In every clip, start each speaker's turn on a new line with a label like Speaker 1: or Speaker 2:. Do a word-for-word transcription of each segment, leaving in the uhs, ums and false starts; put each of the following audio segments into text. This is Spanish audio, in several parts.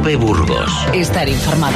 Speaker 1: COPE Burgos.
Speaker 2: Estar informado.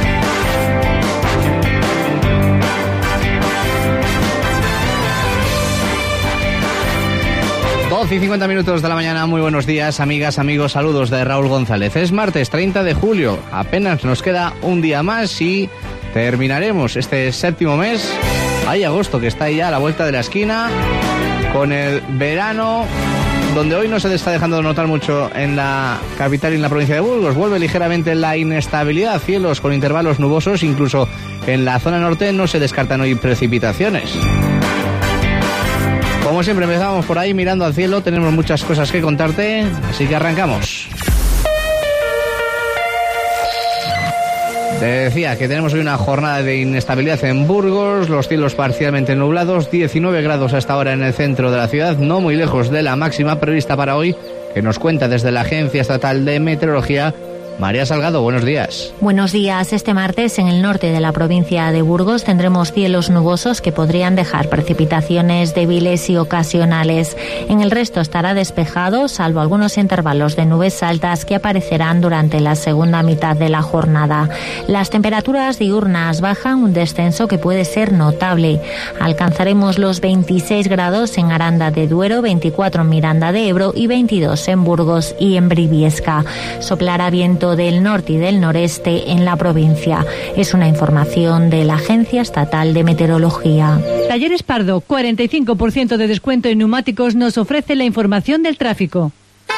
Speaker 3: doce y cincuenta minutos de la mañana, muy buenos días, amigas, amigos, saludos de Raúl González. Es martes treinta de julio, apenas nos queda un día más y terminaremos este séptimo mes. Hay agosto que está ahí ya a la vuelta de la esquina, con el verano, donde hoy no se está dejando de notar mucho en la capital y en la provincia de Burgos. Vuelve ligeramente la inestabilidad, cielos con intervalos nubosos, incluso en la zona norte no se descartan hoy precipitaciones. Como siempre empezamos por ahí mirando al cielo, tenemos muchas cosas que contarte, así que arrancamos. Te decía que tenemos hoy una jornada de inestabilidad en Burgos, los cielos parcialmente nublados, diecinueve grados hasta ahora en el centro de la ciudad, no muy lejos de la máxima prevista para hoy, que nos cuenta desde la Agencia Estatal de Meteorología. María Salgado, buenos días.
Speaker 4: Buenos días. Este martes en el norte de la provincia de Burgos tendremos cielos nubosos que podrían dejar precipitaciones débiles y ocasionales. En el resto estará despejado, salvo algunos intervalos de nubes altas que aparecerán durante la segunda mitad de la jornada. Las temperaturas diurnas bajan, un descenso que puede ser notable. Alcanzaremos los veintiséis grados en Aranda de Duero, veinticuatro en Miranda de Ebro y veintidós en Burgos y en Briviesca. Soplará viento del norte y del noreste en la provincia. Es una información de la Agencia Estatal de Meteorología.
Speaker 5: Talleres Pardo, cuarenta y cinco por ciento de descuento en neumáticos, nos ofrece la información del tráfico.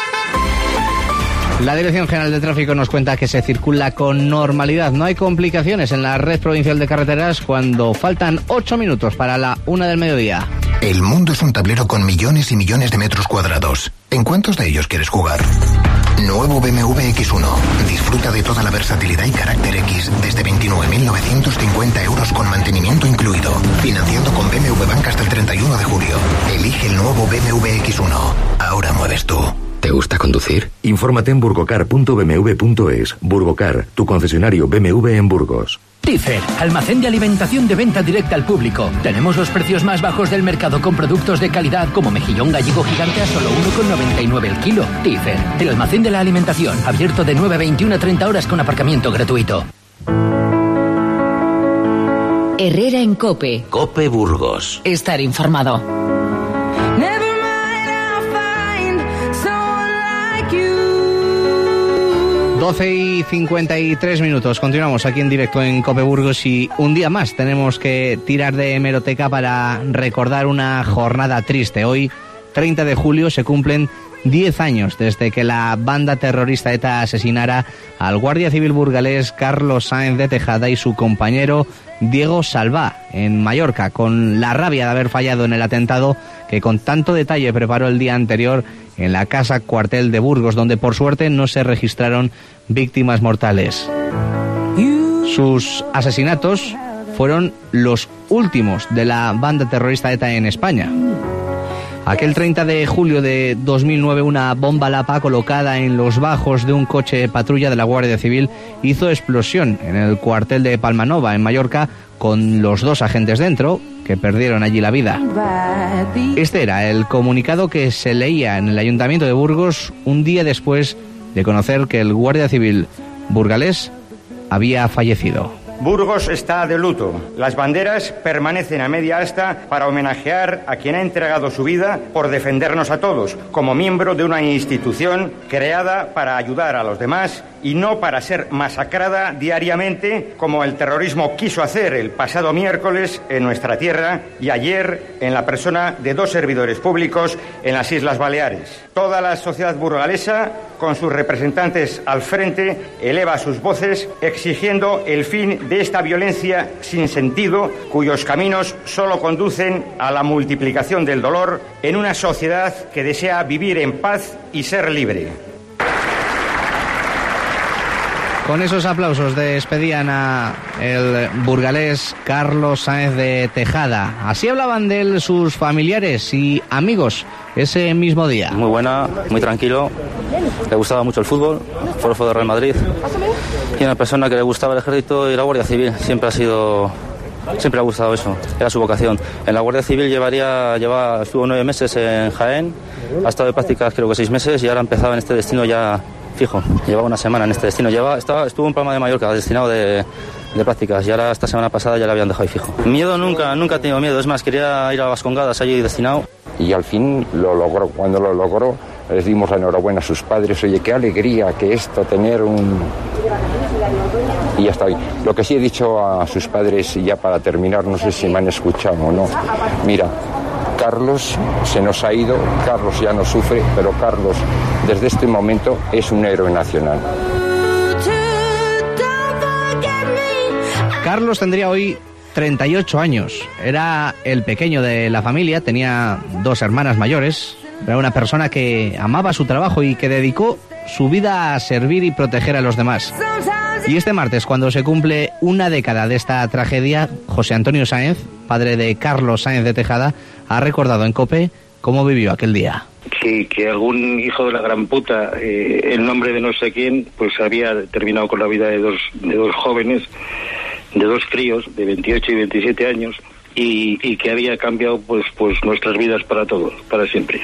Speaker 3: La Dirección General de Tráfico nos cuenta que se circula con normalidad. No hay complicaciones en la red provincial de carreteras cuando faltan ocho minutos para la una del mediodía.
Speaker 6: El mundo es un tablero con millones y millones de metros cuadrados. ¿En cuántos de ellos quieres jugar? Nuevo B M W equis uno. Disfruta de toda la versatilidad y carácter X desde veintinueve mil novecientos cincuenta euros con mantenimiento incluido. Financiando con B M W Bank hasta el treinta y uno de julio. Elige el nuevo B M W equis uno. Ahora mueves tú.
Speaker 1: ¿Te gusta conducir?
Speaker 7: Infórmate en burgocar punto b m w punto es. Burgocar, tu concesionario B M W en Burgos.
Speaker 8: Tifer, almacén de alimentación de venta directa al público. Tenemos los precios más bajos del mercado con productos de calidad como mejillón gallego gigante a solo uno con noventa y nueve el kilo. Tifer, el almacén de la alimentación, abierto de nueve a veintiuna a treinta horas con aparcamiento gratuito.
Speaker 2: Herrera en COPE.
Speaker 1: COPE Burgos.
Speaker 2: Estar informado.
Speaker 3: doce y cincuenta y tres minutos. Continuamos aquí en directo en COPE Burgos y un día más tenemos que tirar de hemeroteca para recordar una jornada triste. Hoy, treinta de julio, se cumplen diez años desde que la banda terrorista ETA asesinara al guardia civil burgalés Carlos Sáenz de Tejada y su compañero Diego Salvá en Mallorca, con la rabia de haber fallado en el atentado que con tanto detalle preparó el día anterior en la casa cuartel de Burgos, donde por suerte no se registraron víctimas mortales. Sus asesinatos fueron los últimos de la banda terrorista ETA en España. Aquel treinta de julio de dos mil nueve, una bomba Lapa colocada en los bajos de un coche de patrulla de la Guardia Civil hizo explosión en el cuartel de Palmanova, en Mallorca, con los dos agentes dentro, que perdieron allí la vida. Este era el comunicado que se leía en el Ayuntamiento de Burgos un día después de conocer que el guardia civil burgalés había fallecido.
Speaker 9: Burgos está de luto. Las banderas permanecen a media asta para homenajear a quien ha entregado su vida por defendernos a todos, como miembro de una institución creada para ayudar a los demás y no para ser masacrada diariamente como el terrorismo quiso hacer el pasado miércoles en nuestra tierra y ayer en la persona de dos servidores públicos en las Islas Baleares. Toda la sociedad burgalesa, con sus representantes al frente, eleva sus voces exigiendo el fin de esta violencia sin sentido, cuyos caminos solo conducen a la multiplicación del dolor en una sociedad que desea vivir en paz y ser libre.
Speaker 3: Con esos aplausos despedían a el burgalés Carlos Sáenz de Tejada. Así hablaban de él sus familiares y amigos ese mismo día.
Speaker 10: Muy buena, muy tranquilo, le gustaba mucho el fútbol, fue de Real Madrid, y una persona que le gustaba el ejército y la Guardia Civil. Siempre ha sido, siempre le ha gustado eso, era su vocación. En la Guardia Civil llevaría, lleva, estuvo nueve meses en Jaén, ha estado de prácticas creo que seis meses y ahora empezaba en este destino ya fijo. Llevaba una semana en este destino. Llevaba, estaba, estuvo en Palma de Mallorca, destinado de, de prácticas, y ahora esta semana pasada ya le habían dejado ahí fijo. Miedo nunca, nunca he tenido miedo. Es más, quería ir a las Congadas allí destinado.
Speaker 11: Y al fin lo logró. Cuando lo logró, les dimos la enhorabuena a sus padres. Oye, qué alegría que esto, tener un... Y ya está ahí. Lo que sí he dicho a sus padres, y ya para terminar, no sé si me han escuchado o no. Mira, Carlos se nos ha ido, Carlos ya no sufre, pero Carlos desde este momento es un héroe nacional.
Speaker 3: Carlos tendría hoy treinta y ocho años. Era el pequeño de la familia, tenía dos hermanas mayores. Era una persona que amaba su trabajo y que dedicó su vida a servir y proteger a los demás. Y este martes, cuando se cumple una década de esta tragedia, José Antonio Sáenz, padre de Carlos Sáenz de Tejada, ha recordado en COPE cómo vivió aquel día.
Speaker 12: Que, que algún hijo de la gran puta, eh, en nombre de no sé quién, pues había terminado con la vida de dos, de dos jóvenes, de dos críos de veintiocho y veintisiete años, y, y que había cambiado pues, pues nuestras vidas para todos, para siempre.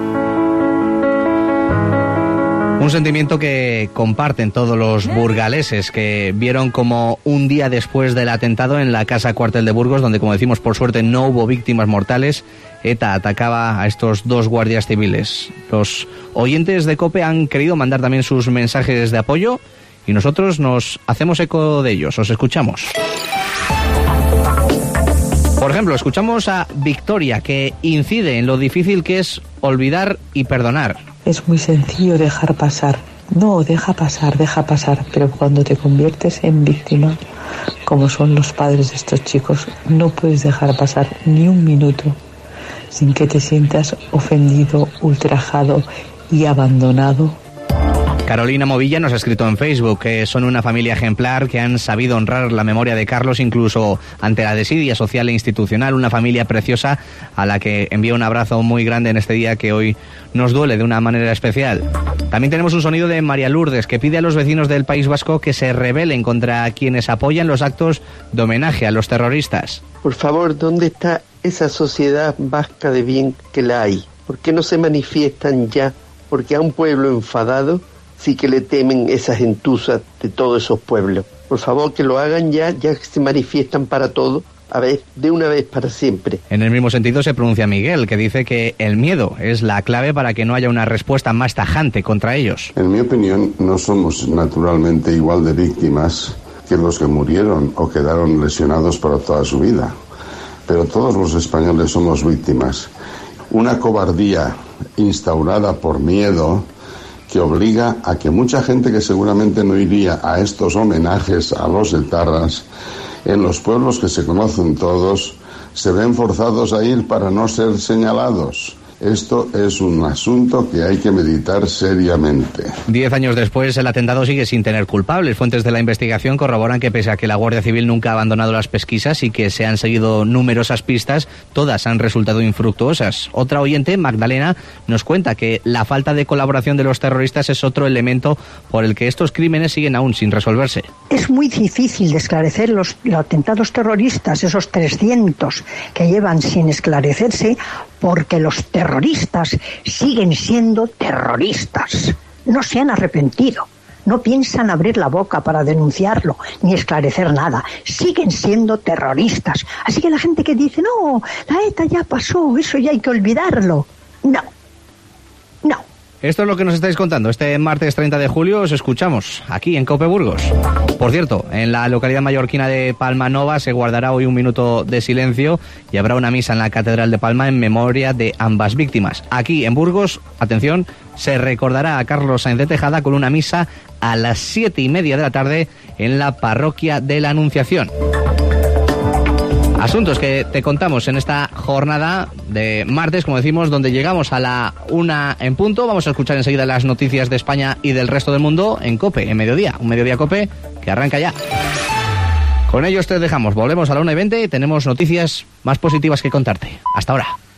Speaker 3: Un sentimiento que comparten todos los burgaleses que vieron como un día después del atentado en la Casa Cuartel de Burgos, donde, como decimos, por suerte no hubo víctimas mortales, ETA atacaba a estos dos guardias civiles. Los oyentes de COPE han querido mandar también sus mensajes de apoyo y nosotros nos hacemos eco de ellos. Os escuchamos. Por ejemplo, escuchamos a Victoria, que incide en lo difícil que es olvidar y perdonar.
Speaker 13: Es muy sencillo dejar pasar. No, deja pasar, deja pasar. Pero cuando te conviertes en víctima, como son los padres de estos chicos, no puedes dejar pasar ni un minuto sin que te sientas ofendido, ultrajado y abandonado.
Speaker 3: Carolina Movilla nos ha escrito en Facebook que son una familia ejemplar, que han sabido honrar la memoria de Carlos incluso ante la desidia social e institucional, una familia preciosa a la que envía un abrazo muy grande en este día que hoy nos duele de una manera especial. También tenemos un sonido de María Lourdes, que pide a los vecinos del País Vasco que se rebelen contra quienes apoyan los actos de homenaje a los terroristas.
Speaker 14: Por favor, ¿dónde está esa sociedad vasca de bien que la hay? ¿Por qué no se manifiestan ya? Porque a un pueblo enfadado sí que le temen esas gentusas de todos esos pueblos. Por favor, que lo hagan ya, ya que se manifiestan para todo, a ver, de una vez para siempre.
Speaker 3: En el mismo sentido se pronuncia Miguel, que dice que el miedo es la clave para que no haya una respuesta más tajante contra ellos.
Speaker 15: En mi opinión, no somos naturalmente igual de víctimas que los que murieron o quedaron lesionados para toda su vida. Pero todos los españoles somos víctimas. Una cobardía instaurada por miedo que obliga a que mucha gente que seguramente no iría a estos homenajes a los etarras, en los pueblos que se conocen todos, se ven forzados a ir para no ser señalados. Esto es un asunto que hay que meditar seriamente.
Speaker 3: Diez años después, el atentado sigue sin tener culpables. Fuentes de la investigación corroboran que, pese a que la Guardia Civil nunca ha abandonado las pesquisas y que se han seguido numerosas pistas, todas han resultado infructuosas. Otra oyente, Magdalena, nos cuenta que la falta de colaboración de los terroristas es otro elemento por el que estos crímenes siguen aún sin resolverse.
Speaker 16: Es muy difícil de esclarecer los, los atentados terroristas, esos trescientos que llevan sin esclarecerse, porque los terroristas siguen siendo terroristas. No se han arrepentido, no piensan abrir la boca para denunciarlo, ni esclarecer nada. Siguen siendo terroristas. Así que la gente que dice, no, la ETA ya pasó, eso ya hay que olvidarlo. No, no.
Speaker 3: Esto es lo que nos estáis contando. Este martes treinta de julio os escuchamos aquí en COPE Burgos. Por cierto, en la localidad mallorquina de Palma Nova se guardará hoy un minuto de silencio y habrá una misa en la Catedral de Palma en memoria de ambas víctimas. Aquí en Burgos, atención, se recordará a Carlos Sáenz de Tejada con una misa a las siete y media de la tarde en la parroquia de la Anunciación. Asuntos que te contamos en esta jornada de martes, como decimos, donde llegamos a la una en punto. Vamos a escuchar enseguida las noticias de España y del resto del mundo en COPE, en Mediodía. Un Mediodía COPE que arranca ya. Con ellos te dejamos. Volvemos a la una y veinte y tenemos noticias más positivas que contarte. Hasta ahora.